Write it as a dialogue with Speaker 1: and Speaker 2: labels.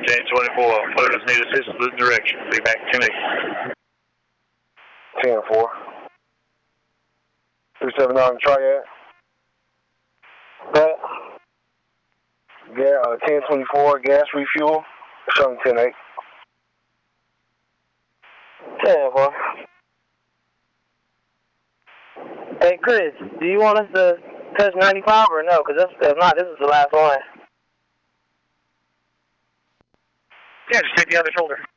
Speaker 1: 1024, floaters need assistance with direction. Be back 10-8.
Speaker 2: 10-4. 379 Triad. Back. Yeah, 1024, gas refuel. Showing 10-8.
Speaker 3: 10-4. Hey, Chris, do you want us to touch 95 or no? Because if not, this is the last one.
Speaker 1: Yeah, just take the other shoulder.